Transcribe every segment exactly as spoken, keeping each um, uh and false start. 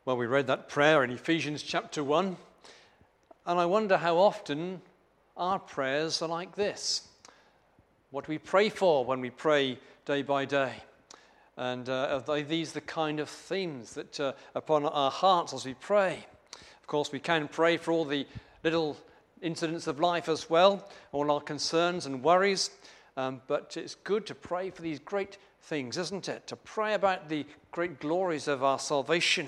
Well, we read that prayer in Ephesians chapter one, and I wonder how often our prayers are like this. What do we pray for when we pray day by day? And uh, are these the kind of themes that uh, upon our hearts as we pray? Of course, we can pray for all the little incidents of life as well, all our concerns and worries, um, but it's good to pray for these great things, isn't it? To pray about the great glories of our salvation.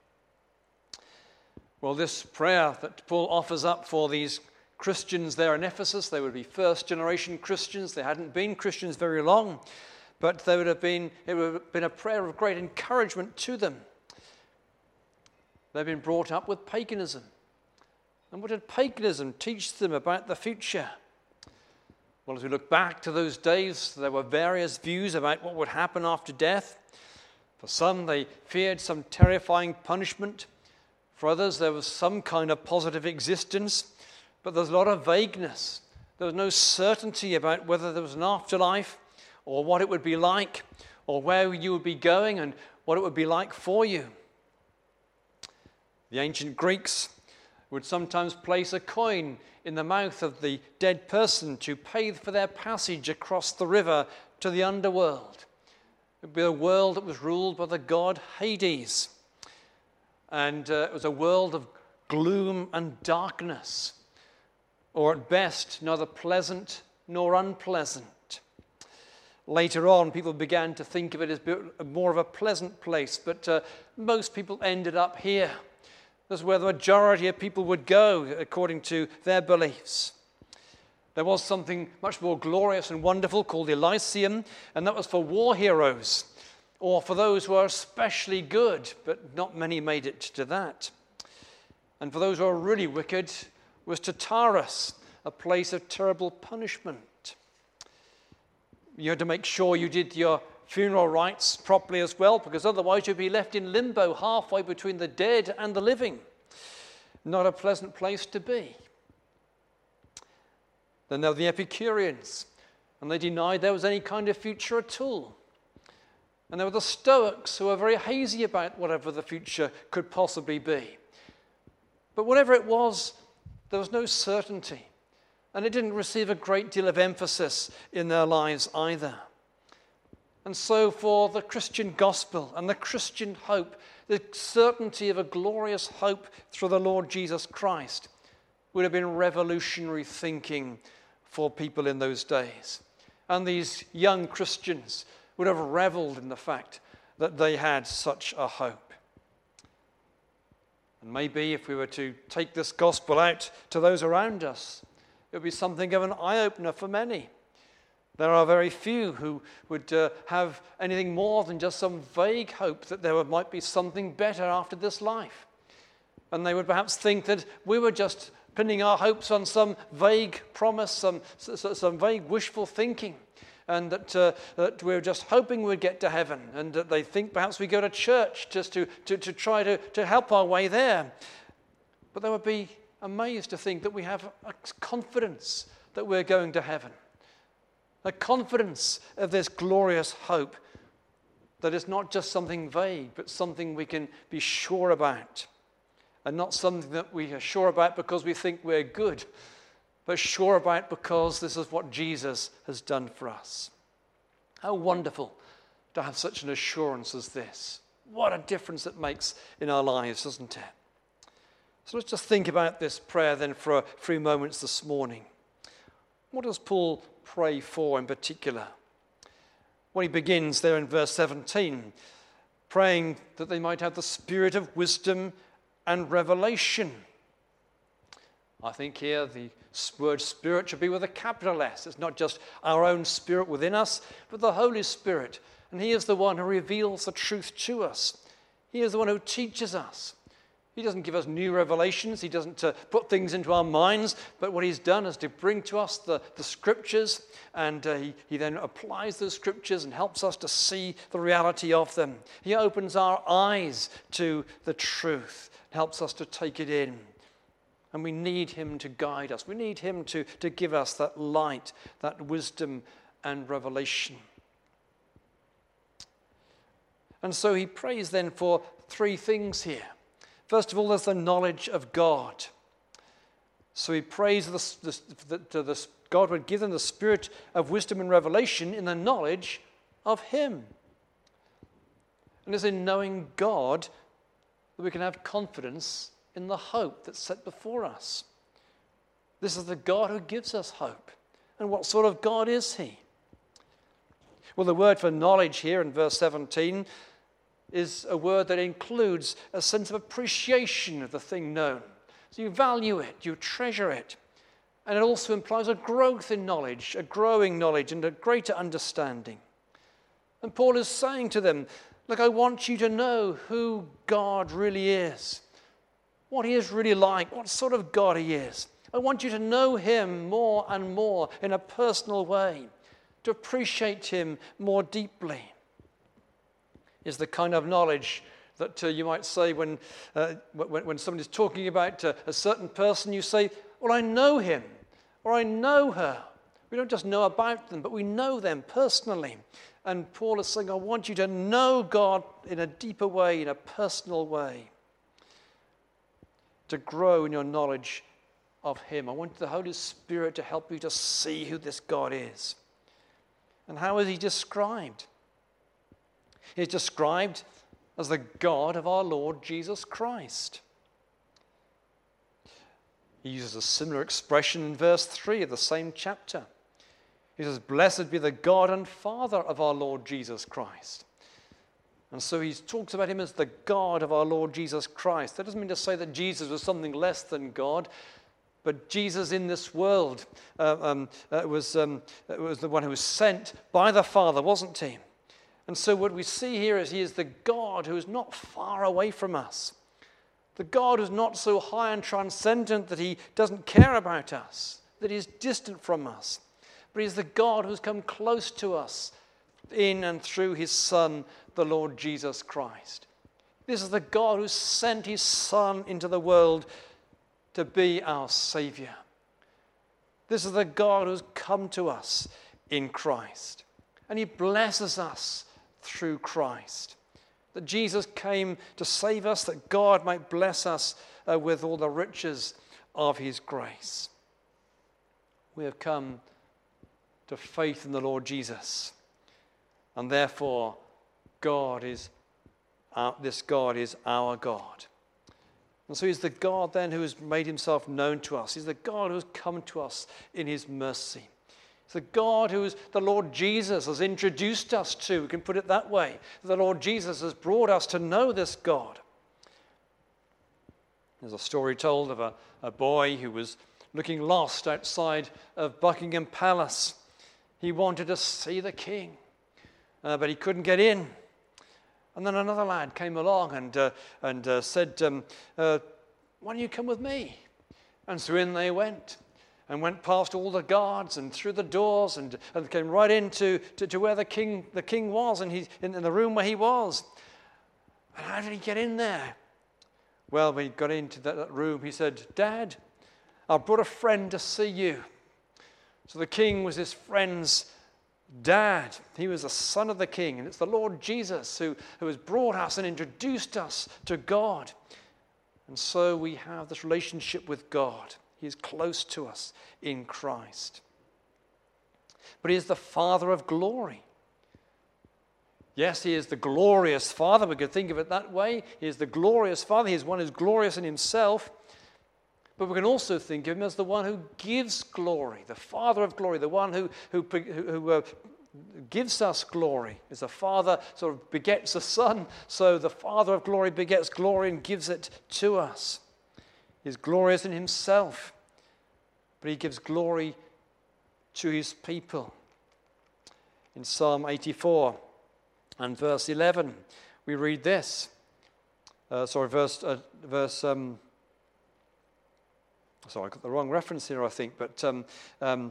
Well, this prayer that Paul offers up for these Christians there in Ephesus, they would be first generation Christians. They hadn't been Christians very long, but they would have been, it would have been a prayer of great encouragement to them. They've been brought up with paganism. And what did paganism teach them about the future? Well, as we look back to those days, there were various views about what would happen after death. For some, they feared some terrifying punishment. For others, there was some kind of positive existence, but there's a lot of vagueness. There was no certainty about whether there was an afterlife or what it would be like or where you would be going and what it would be like for you. The ancient Greeks would sometimes place a coin in the mouth of the dead person to pay for their passage across the river to the underworld. It would be a world that was ruled by the god Hades. And uh, it was a world of gloom and darkness, or at best, neither pleasant nor unpleasant. Later on, people began to think of it as more of a pleasant place, but uh, most people ended up here. That's where the majority of people would go, according to their beliefs. There was something much more glorious and wonderful called Elysium, and that was for war heroes, or for those who are especially good, but not many made it to that. And for those who are really wicked, was Tartarus, a place of terrible punishment. You had to make sure you did your funeral rites properly as well, because otherwise you'd be left in limbo halfway between the dead and the living. Not a pleasant place to be. Then there were the Epicureans, and they denied there was any kind of future at all. And there were the Stoics, who were very hazy about whatever the future could possibly be. But whatever it was, there was no certainty. And it didn't receive a great deal of emphasis in their lives either. And so for the Christian gospel and the Christian hope, the certainty of a glorious hope through the Lord Jesus Christ would have been revolutionary thinking for people in those days. And these young Christians would have reveled in the fact that they had such a hope. And maybe if we were to take this gospel out to those around us, it would be something of an eye-opener for many. There are very few who would uh, have anything more than just some vague hope that there might be something better after this life. And they would perhaps think that we were just pinning our hopes on some vague promise, some, some vague wishful thinking. And that, uh, that we're just hoping we'd get to heaven. And that they think perhaps we go to church just to, to, to try to, to help our way there. But they would be amazed to think that we have a confidence that we're going to heaven. A confidence of this glorious hope that is not just something vague, but something we can be sure about. And not something that we are sure about because we think we're good, but sure about because this is what Jesus has done for us. How wonderful to have such an assurance as this. What a difference it makes in our lives, doesn't it? So let's just think about this prayer then for a few moments this morning. What does Paul pray for in particular? Well, he begins there in verse seventeen, praying that they might have the spirit of wisdom and revelation. I think here the word spirit should be with a capital S. It's not just our own spirit within us, but the Holy Spirit. And he is the one who reveals the truth to us. He is the one who teaches us. He doesn't give us new revelations. He doesn't uh, put things into our minds. But what he's done is to bring to us the, the scriptures. And uh, he, he then applies those scriptures and helps us to see the reality of them. He opens our eyes to the truth, helps us to take it in. And we need him to guide us. We need him to, to give us that light, that wisdom and revelation. And so he prays then for three things here. First of all, there's the knowledge of God. So he prays that the, the, God would give them the spirit of wisdom and revelation in the knowledge of him. And it's in knowing God that we can have confidence in the hope that's set before us. This is the God who gives us hope. And what sort of God is he? Well, the word for knowledge here in verse seventeen is a word that includes a sense of appreciation of the thing known. So you value it, you treasure it. And it also implies a growth in knowledge, a growing knowledge and a greater understanding. And Paul is saying to them, look, I want you to know who God really is, what he is really like, what sort of God he is. I want you to know him more and more in a personal way, to appreciate him more deeply. Is the kind of knowledge that uh, you might say when, uh, when, when somebody's talking about uh, a certain person, you say, well, I know him, or I know her. We don't just know about them, but we know them personally. And Paul is saying, I want you to know God in a deeper way, in a personal way, to grow in your knowledge of him. I want the Holy Spirit to help you to see who this God is. And how is he described? He's described as the God of our Lord Jesus Christ. He uses a similar expression in verse three of the same chapter. He says, blessed be the God and Father of our Lord Jesus Christ. And so he talks about him as the God of our Lord Jesus Christ. That doesn't mean to say that Jesus was something less than God, but Jesus in this world uh, um, uh, was, um, was the one who was sent by the Father, wasn't he? And so what we see here is he is the God who is not far away from us. The God who's not so high and transcendent that he doesn't care about us, that he's distant from us. But he's the God who's come close to us in and through his Son, the Lord Jesus Christ. This is the God who sent his Son into the world to be our Savior. This is the God who's come to us in Christ. And he blesses us through Christ. That Jesus came to save us, that God might bless us uh, with all the riches of his grace. We have come to faith in the Lord Jesus. And therefore, God is our, this God is our God. And so he's the God then who has made himself known to us. He's the God who has come to us in his mercy. It's the God who is the Lord Jesus has introduced us to. We can put it that way. The Lord Jesus has brought us to know this God. There's a story told of a, a boy who was looking lost outside of Buckingham Palace. He wanted to see the king, uh, but he couldn't get in. And then another lad came along and, uh, and uh, said, um, uh, why don't you come with me? And so in they went. And went past all the guards and through the doors and, and came right into to, to where the king the king was and he in, in the room where he was. And how did he get in there? Well, when he got into that, that room, he said, Dad, I brought a friend to see you. So the king was his friend's dad. He was the son of the king, and it's the Lord Jesus who, who has brought us and introduced us to God. And so we have this relationship with God. He is close to us in Christ. But he is the Father of glory. Yes, he is the glorious Father. We could think of it that way. He is the glorious Father. He is one who is glorious in himself. But we can also think of him as the one who gives glory, the Father of glory, the one who, who, who uh, gives us glory. As a father sort of begets a son, so the Father of glory begets glory and gives it to us. He's glorious in himself, but he gives glory to his people. In Psalm eighty-four and verse eleven, we read this. Uh, sorry, verse, uh, verse um, sorry, I got the wrong reference here, I think, but um, um,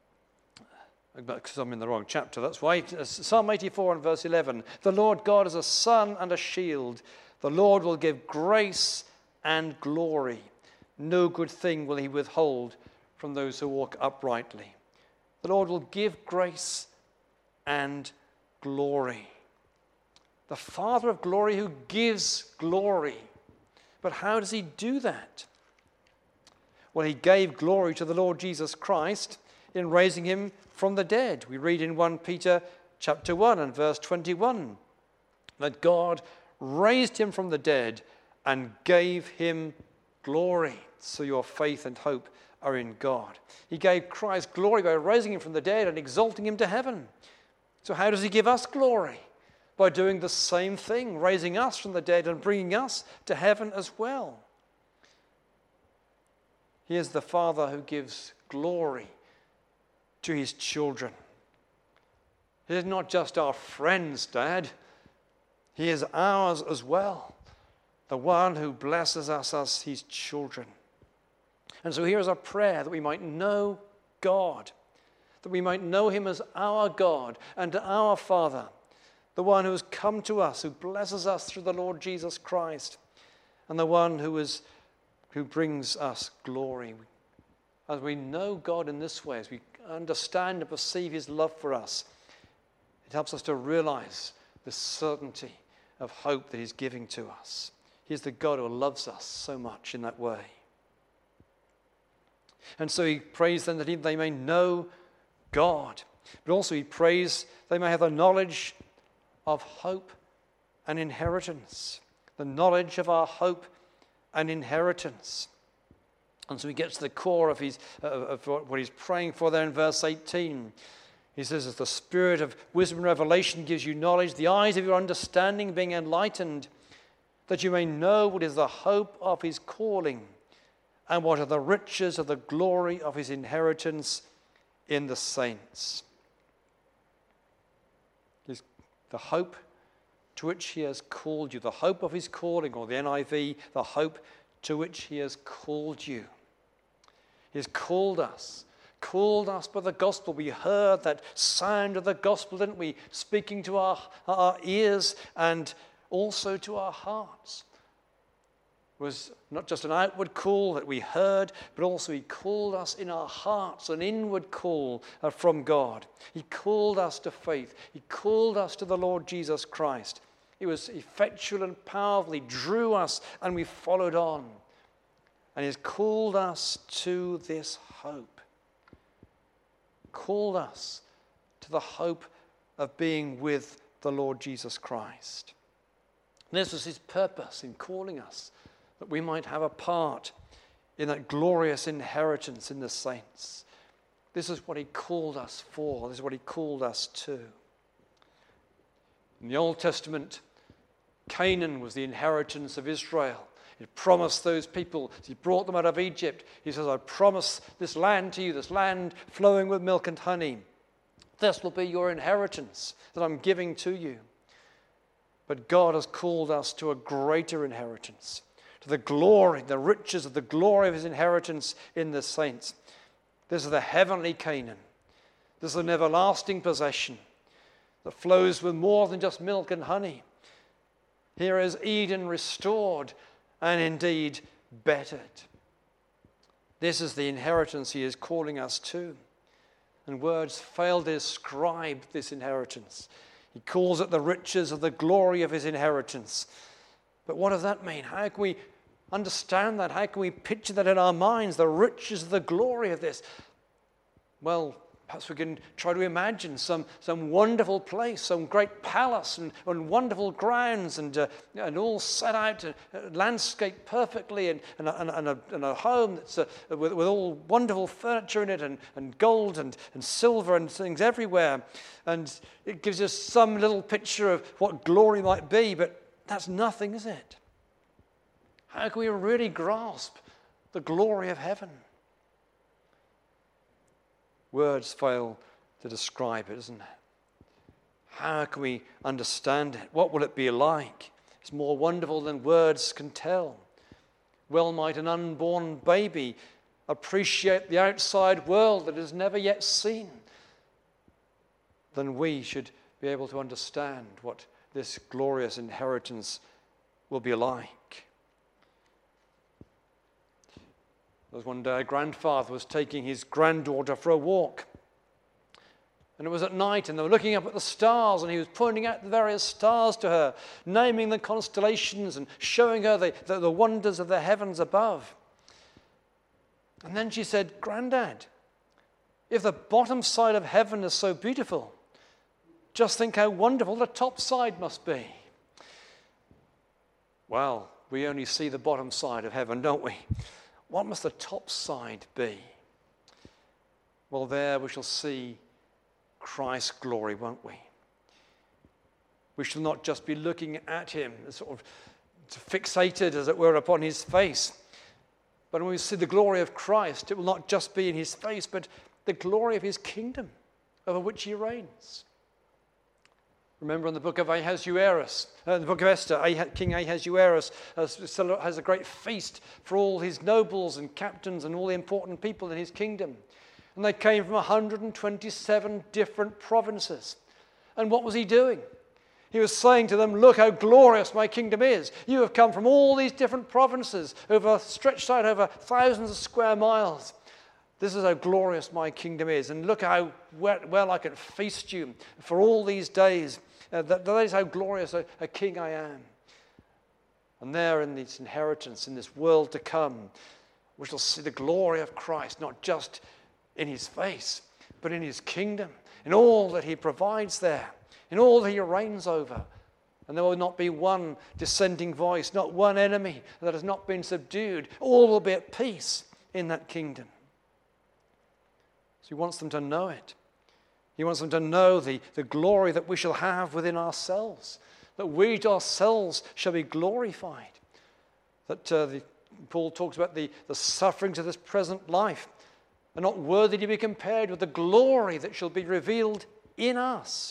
because I'm in the wrong chapter, that's why. Psalm eighty-four and verse eleven, the Lord God is a sun and a shield. The Lord will give grace and glory. No good thing will he withhold from those who walk uprightly. The Lord will give grace and glory. The Father of glory who gives glory. But how does he do that? Well, he gave glory to the Lord Jesus Christ in raising him from the dead. We read in First Peter chapter one and verse twenty-one that God raised him from the dead and gave him glory. So your faith and hope are in God. He gave Christ glory by raising him from the dead and exalting him to heaven. So how does he give us glory? By doing the same thing, raising us from the dead and bringing us to heaven as well. He is the Father who gives glory to his children. He is not just our friends, Dad. He is ours as well. The one who blesses us as his children. And so here is our prayer, that we might know God, that we might know him as our God and our Father, the one who has come to us, who blesses us through the Lord Jesus Christ, and the one who is who brings us glory. As we know God in this way, as we understand and perceive his love for us, it helps us to realize the certainty of hope that he's giving to us. He is the God who loves us so much in that way. And so he prays then that they may know God, but also he prays they may have the knowledge of hope and inheritance, the knowledge of our hope and inheritance. And so he gets to the core of, his, uh, of what he's praying for there in verse eighteen. He says, as the spirit of wisdom and revelation gives you knowledge, the eyes of your understanding being enlightened, that you may know what is the hope of his calling and what are the riches of the glory of his inheritance in the saints. His, the hope to which he has called you, the hope of his calling, or the N I V, the hope to which he has called you. He has called us, called us by the gospel. We heard that sound of the gospel, didn't we, speaking to our, our ears and also to our hearts. It was not just an outward call that we heard, but also he called us in our hearts, an inward call from God. He called us to faith. He called us to the Lord Jesus Christ. It was effectual and powerful. He drew us and we followed on. And he has called us to this hope. Called us to the hope of being with the Lord Jesus Christ. And this was his purpose in calling us, that we might have a part in that glorious inheritance in the saints. This is what he called us for. This is what he called us to. In the Old Testament, Canaan was the inheritance of Israel. He promised those people, he brought them out of Egypt. He says, I promise this land to you, this land flowing with milk and honey. This will be your inheritance that I'm giving to you. But God has called us to a greater inheritance, to the glory, the riches of the glory of his inheritance in the saints. This is the heavenly Canaan. This is an everlasting possession that flows with more than just milk and honey. Here is Eden restored and indeed bettered. This is the inheritance he is calling us to. And words fail to describe this inheritance. He calls it the riches of the glory of his inheritance. But what does that mean? How can we understand that? How can we picture that in our minds, the riches of the glory of this? Well, perhaps we can try to imagine some, some wonderful place, some great palace and, and wonderful grounds and, uh, and all set out, uh, landscaped perfectly and, and, a, and, a, and a home that's uh, with, with all wonderful furniture in it and, and gold and, and silver and things everywhere. And it gives us some little picture of what glory might be, but that's nothing, is it? How can we really grasp the glory of heaven? Words fail to describe it, doesn't it? How can we understand it? What will it be like? It's more wonderful than words can tell. Well might an unborn baby appreciate the outside world that it has never yet seen. Then we should be able to understand what this glorious inheritance will be like. There was one day a grandfather was taking his granddaughter for a walk. And it was at night, and they were looking up at the stars, and he was pointing out the various stars to her, naming the constellations and showing her the, the, the wonders of the heavens above. And then she said, "Grandad, if the bottom side of heaven is so beautiful, just think how wonderful the top side must be." Well, we only see the bottom side of heaven, don't we? What must the top side be? Well, there we shall see Christ's glory, won't we? We shall not just be looking at him, sort of fixated, as it were, upon his face. But when we see the glory of Christ, it will not just be in his face, but the glory of his kingdom, over which he reigns. Remember in the book of Ahasuerus, uh, in the book of Esther, Ah- King Ahasuerus has, has a great feast for all his nobles and captains and all the important people in his kingdom. And they came from one hundred twenty-seven different provinces. And what was he doing? He was saying to them, "Look how glorious my kingdom is. You have come from all these different provinces, over stretched out over thousands of square miles. This is how glorious my kingdom is. And look how well, well I can feast you for all these days. Uh, that, that is how glorious a, a king I am." And there in this inheritance, in this world to come, we shall see the glory of Christ, not just in his face, but in his kingdom, in all that he provides there, in all that he reigns over. And there will not be one dissenting voice, not one enemy that has not been subdued. All will be at peace in that kingdom. So he wants them to know it. He wants them to know the, the glory that we shall have within ourselves, that we ourselves shall be glorified. That uh, the, Paul talks about the, the sufferings of this present life are not worthy to be compared with the glory that shall be revealed in us.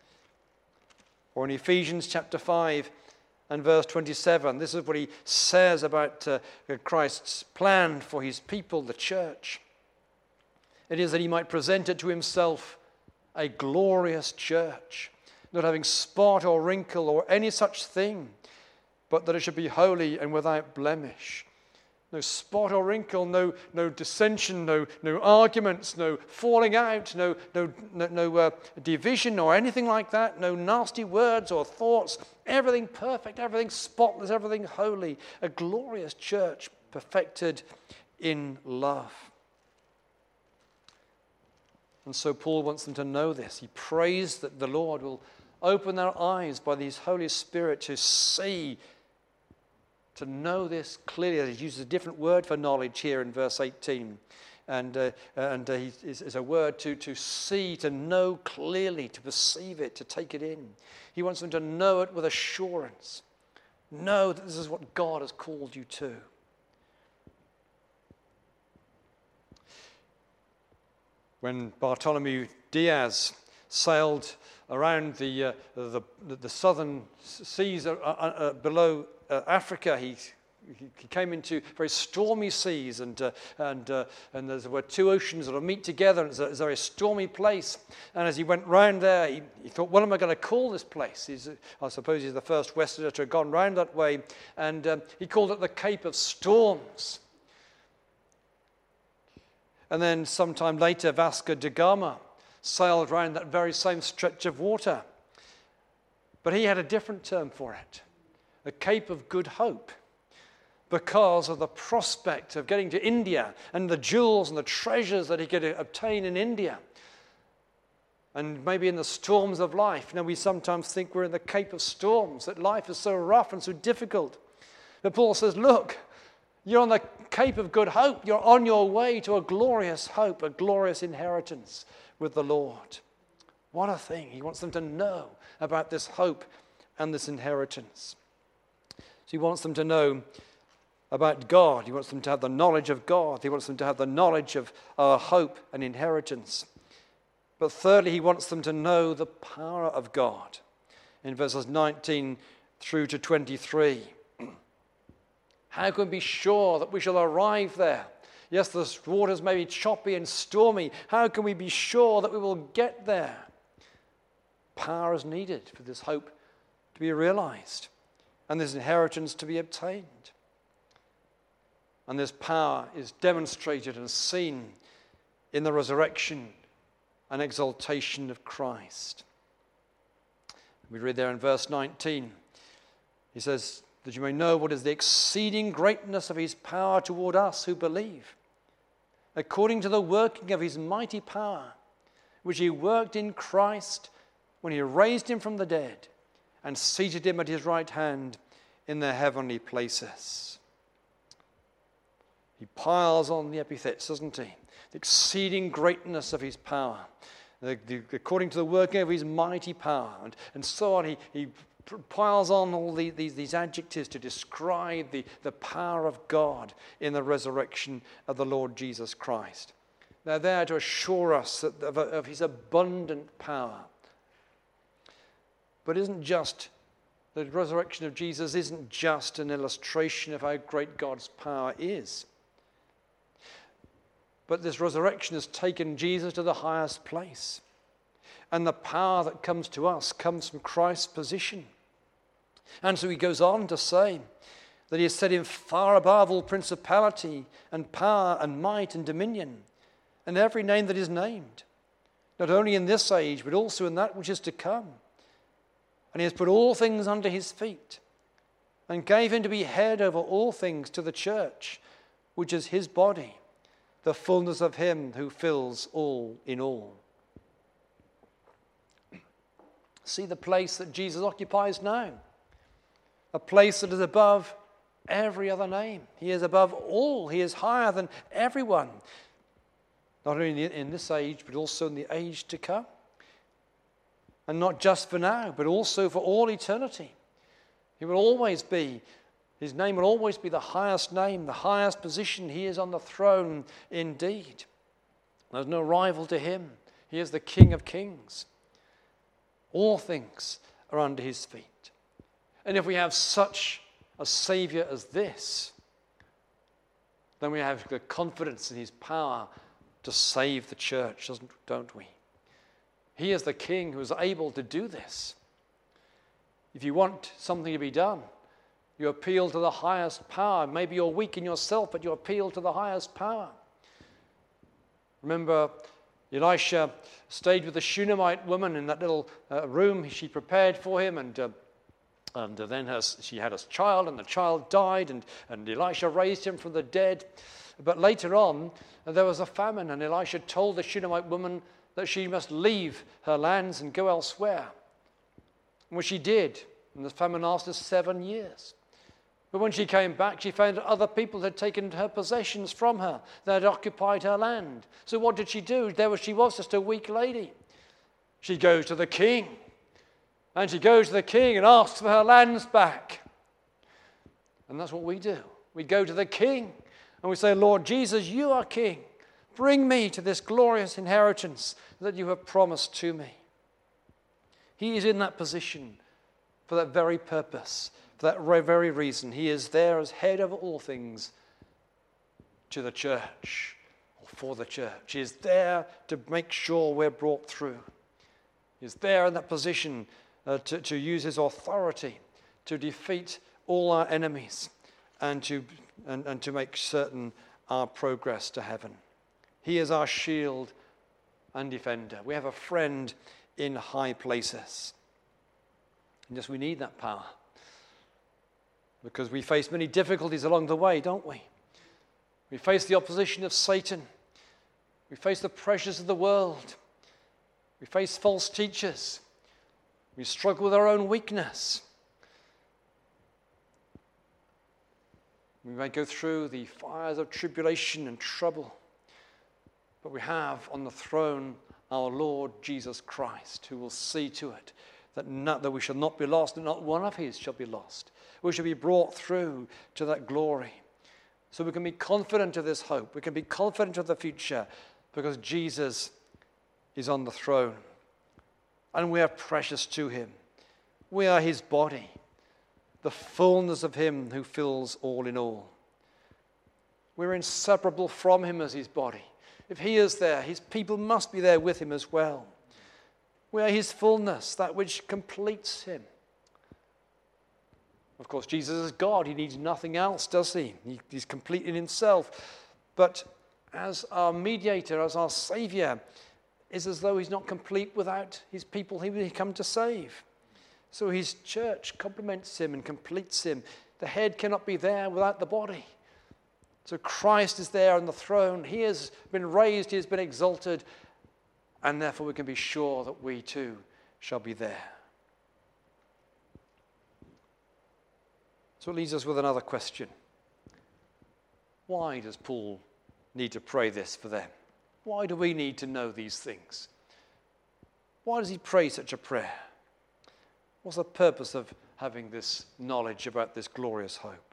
Or in Ephesians chapter five and verse twenty-seven, this is what he says about uh, Christ's plan for his people, the church. It is that he might present it to himself a glorious church, not having spot or wrinkle or any such thing, but that it should be holy and without blemish. No spot or wrinkle, no, no dissension, no, no arguments, no falling out, no, no, no, no uh, division or anything like that, no nasty words or thoughts. Everything perfect, everything spotless, everything holy. A glorious church perfected in love. And so Paul wants them to know this. He prays that the Lord will open their eyes by his Holy Spirit to see, to know this clearly. He uses a different word for knowledge here in verse eighteen. And, uh, and uh, he is, is a word to, to see, to know clearly, to perceive it, to take it in. He wants them to know it with assurance. Know that this is what God has called you to. When Bartholomew Diaz sailed around the, uh, the, the southern seas uh, uh, below uh, Africa, he, he came into very stormy seas, and uh, and uh, and there were two oceans that will meet together, and it's a, it's a very stormy place. And as he went round there, he, he thought, what am I going to call this place? He's, I suppose he's the first Westerner to have gone round that way, and um, he called it the Cape of Storms. And then sometime later, Vasco da Gama sailed around that very same stretch of water. But he had a different term for it, the Cape of Good Hope, because of the prospect of getting to India and the jewels and the treasures that he could obtain in India. And maybe in the storms of life. Now, we sometimes think we're in the Cape of Storms, that life is so rough and so difficult. But Paul says, look, you're on the Cape of Good Hope. You're on your way to a glorious hope, a glorious inheritance with the Lord. What a thing. He wants them to know about this hope and this inheritance. So he wants them to know about God. He wants them to have the knowledge of God. He wants them to have the knowledge of our hope and inheritance. But thirdly, he wants them to know the power of God. In verses nineteen through to twenty-three. How can we be sure that we shall arrive there? Yes, the waters may be choppy and stormy. How can we be sure that we will get there? Power is needed for this hope to be realized and this inheritance to be obtained. And this power is demonstrated and seen in the resurrection and exaltation of Christ. We read there in verse nineteen, he says, that you may know what is the exceeding greatness of his power toward us who believe, according to the working of his mighty power, which he worked in Christ when he raised him from the dead and seated him at his right hand in the heavenly places. He piles on the epithets, doesn't he? The exceeding greatness of his power, the, the, according to the working of his mighty power, and, and so on. He, he piles on all the, these, these adjectives to describe the, the power of God in the resurrection of the Lord Jesus Christ. They're there to assure us that, of, of his abundant power. But isn't just, the resurrection of Jesus isn't just an illustration of how great God's power is. But this resurrection has taken Jesus to the highest place. And the power that comes to us comes from Christ's position. And so he goes on to say that he has set him far above all principality and power and might and dominion and every name that is named, not only in this age, but also in that which is to come. And he has put all things under his feet and gave him to be head over all things to the church, which is his body, the fullness of him who fills all in all. See the place that Jesus occupies now. A place that is above every other name. He is above all. He is higher than everyone. Not only in this age, but also in the age to come. And not just for now, but also for all eternity. He will always be, his name will always be the highest name, the highest position. He is on the throne indeed. There's no rival to him. He is the King of kings. All things are under his feet. And if we have such a Savior as this, then we have the confidence in his power to save the church, doesn't, don't we? He is the King who is able to do this. If you want something to be done, you appeal to the highest power. Maybe you're weak in yourself, but you appeal to the highest power. Remember, Elisha stayed with the Shunammite woman in that little uh, room she prepared for him, and uh, and then her, she had a child, and the child died, and, and Elisha raised him from the dead. But later on, uh, there was a famine, and Elisha told the Shunammite woman that she must leave her lands and go elsewhere. Well, she did, and the famine lasted seven years. But when she came back, she found that other people had taken her possessions from her. They had occupied her land. So what did she do? There she was, just a weak lady. She goes to the king. And she goes to the king and asks for her lands back. And that's what we do. We go to the king and we say, Lord Jesus, you are king. Bring me to this glorious inheritance that you have promised to me. He is in that position for that very purpose. For that very reason, he is there as head of all things to the church, or for the church. He is there to make sure we're brought through. He is there in that position uh, to, to use his authority to defeat all our enemies and to, and, and to make certain our progress to heaven. He is our shield and defender. We have a friend in high places. And yes, we need that power. Because we face many difficulties along the way, don't we? We face the opposition of Satan. We face the pressures of the world. We face false teachers. We struggle with our own weakness. We may go through the fires of tribulation and trouble. But we have on the throne our Lord Jesus Christ, who will see to it that, not, that we shall not be lost, and not one of his shall be lost. We shall be brought through to that glory. So we can be confident of this hope. We can be confident of the future because Jesus is on the throne. And we are precious to him. We are his body, the fullness of him who fills all in all. We're inseparable from him as his body. If he is there, his people must be there with him as well. We are his fullness, that which completes him. Of course, Jesus is God. He needs nothing else, does he? he? He's complete in himself. But as our mediator, as our Savior, is as though he's not complete without his people he will come to save. So his church complements him and completes him. The head cannot be there without the body. So Christ is there on the throne. He has been raised, he has been exalted, and therefore we can be sure that we too shall be there. So it leaves us with another question. Why does Paul need to pray this for them? Why do we need to know these things? Why does he pray such a prayer? What's the purpose of having this knowledge about this glorious hope?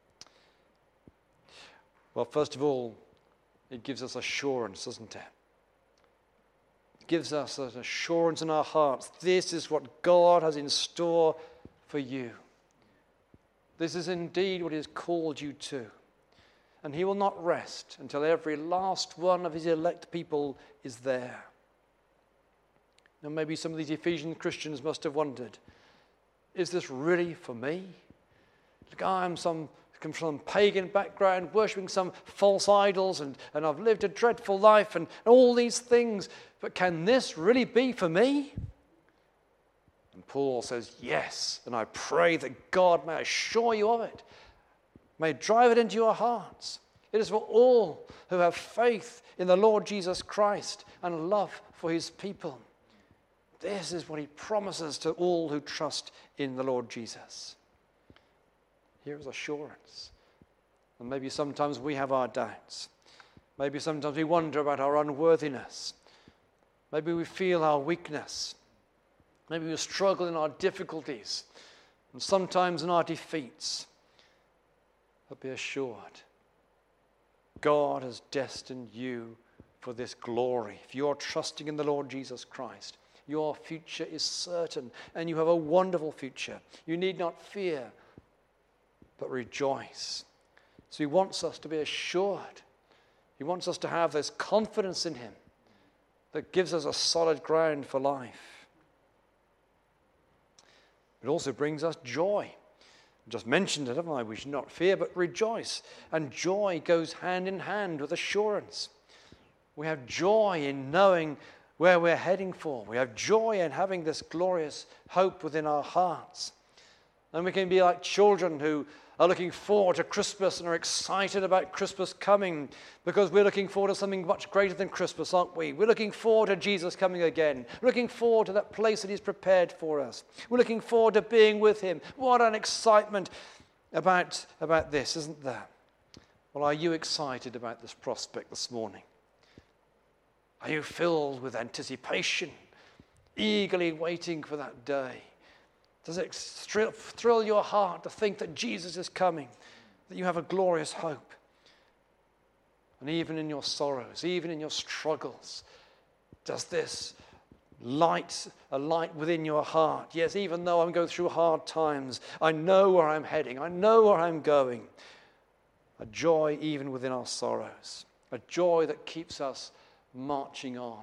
Well, first of all, it gives us assurance, doesn't it? It gives us an assurance in our hearts. This is what God has in store for you. This is indeed what he has called you to. And he will not rest until every last one of his elect people is there. Now, maybe some of these Ephesian Christians must have wondered, is this really for me? Look, I'm some, come from some pagan background, worshipping some false idols, and, and I've lived a dreadful life and all these things, but can this really be for me? And Paul says, yes, and I pray that God may assure you of it, may drive it into your hearts. It is for all who have faith in the Lord Jesus Christ and love for his people. This is what he promises to all who trust in the Lord Jesus. Here is assurance. And maybe sometimes we have our doubts. Maybe sometimes we wonder about our unworthiness. Maybe we feel our weakness. Maybe we struggle in our difficulties and sometimes in our defeats. But be assured, God has destined you for this glory. If you are trusting in the Lord Jesus Christ, your future is certain, and you have a wonderful future. You need not fear, but rejoice. So he wants us to be assured. He wants us to have this confidence in him that gives us a solid ground for life. It also brings us joy. I just mentioned it, haven't I? We should not fear, but rejoice. And joy goes hand in hand with assurance. We have joy in knowing where we're heading for. We have joy in having this glorious hope within our hearts. And we can be like children who are looking forward to Christmas and are excited about Christmas coming because we're looking forward to something much greater than Christmas, aren't we? We're looking forward to Jesus coming again. We're looking forward to that place that he's prepared for us. We're looking forward to being with him. What an excitement about, about this, isn't there? Well, are you excited about this prospect this morning? Are you filled with anticipation, eagerly waiting for that day? Does it thrill, thrill your heart to think that Jesus is coming, that you have a glorious hope? And even in your sorrows, even in your struggles, does this light, a light within your heart? Yes, even though I'm going through hard times, I know where I'm heading, I know where I'm going. A joy even within our sorrows, a joy that keeps us marching on.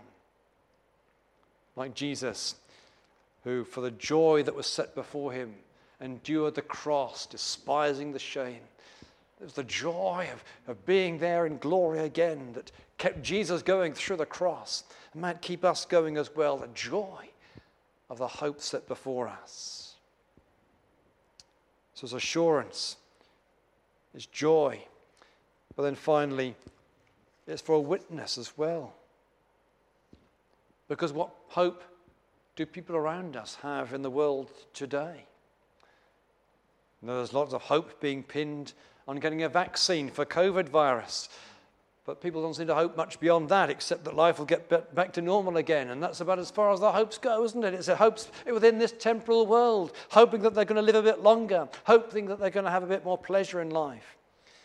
Like Jesus, who for the joy that was set before him endured the cross, despising the shame. It was the joy of, of being there in glory again that kept Jesus going through the cross and might keep us going as well, the joy of the hope set before us. So it's assurance, it's joy, but then finally it's for a witness as well. Because what hope do people around us have in the world today? Now, there's lots of hope being pinned on getting a vaccine for COVID virus. But people don't seem to hope much beyond that, except that life will get back to normal again. And that's about as far as the hopes go, isn't it? It's a hopes within this temporal world, hoping that they're going to live a bit longer, hoping that they're going to have a bit more pleasure in life.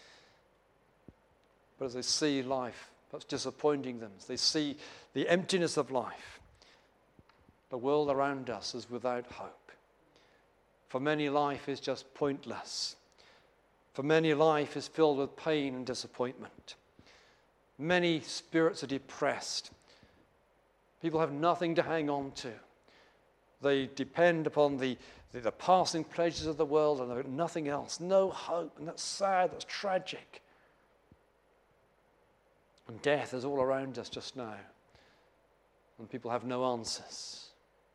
But as they see life, that's disappointing them. As they see the emptiness of life, the world around us is without hope. For many, life is just pointless. For many, life is filled with pain and disappointment. Many spirits are depressed. People have nothing to hang on to. They depend upon the, the, the passing pleasures of the world and nothing else. No hope. And that's sad. That's tragic. And death is all around us just now. and people have no answers.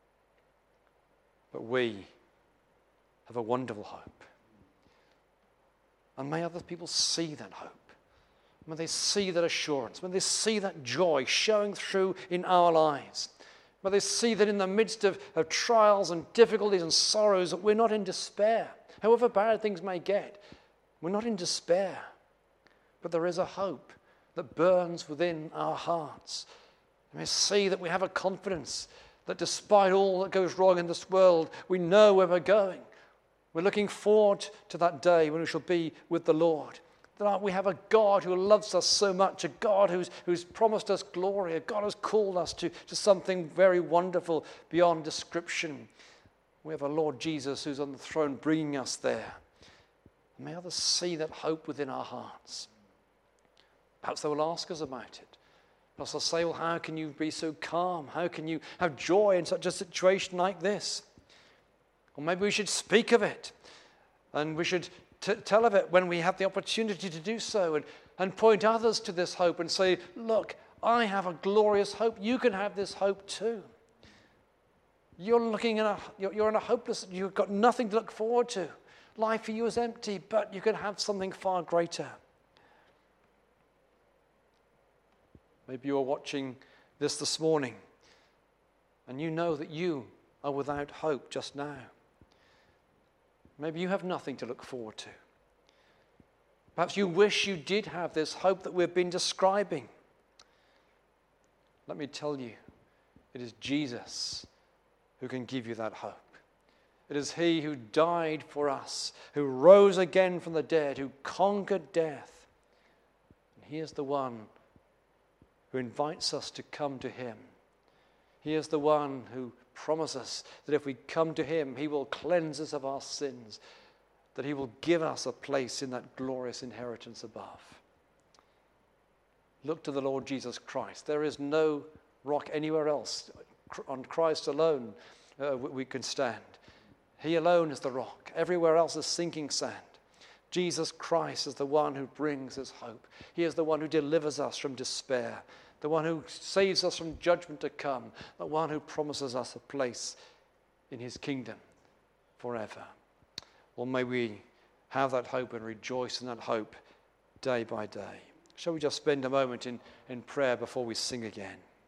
But we have a wonderful hope. And may other people see that hope. May they see that assurance. May they see that joy showing through in our lives. May they see that in the midst of, of trials and difficulties and sorrows, that we're not in despair. However bad things may get, we're not in despair. But there is a hope that burns within our hearts. May they see that we have a confidence that despite all that goes wrong in this world, we know where we're going. We're looking forward to that day when we shall be with the Lord. That we have a God who loves us so much, a God who's, who's promised us glory, a God who's called us to, to something very wonderful beyond description. We have a Lord Jesus who's on the throne bringing us there. May others see that hope within our hearts. Perhaps they will ask us about it. Perhaps they'll say, well, how can you be so calm? How can you have joy in such a situation like this? Or maybe we should speak of it, and we should t- tell of it when we have the opportunity to do so, and, and point others to this hope and say, look, I have a glorious hope. You can have this hope too. You're looking in a, you're, you're in a hopeless, you've got nothing to look forward to. Life for you is empty, but you can have something far greater. Maybe you're watching this this morning, and you know that you are without hope just now. Maybe you have nothing to look forward to. Perhaps you wish you did have this hope that we've been describing. Let me tell you, it is Jesus who can give you that hope. It is he who died for us, who rose again from the dead, who conquered death. And he is the one who invites us to come to him. He is the one who promises that if we come to him, he will cleanse us of our sins, that he will give us a place in that glorious inheritance above. Look to the Lord Jesus Christ. There is no rock anywhere else. On Christ alone uh, we can stand. He alone is the rock. Everywhere else is sinking sand. Jesus Christ is the one who brings us hope. He is the one who delivers us from despair, the one who saves us from judgment to come, the one who promises us a place in his kingdom forever. Well, may we have that hope and rejoice in that hope day by day. Shall we just spend a moment in, in prayer before we sing again?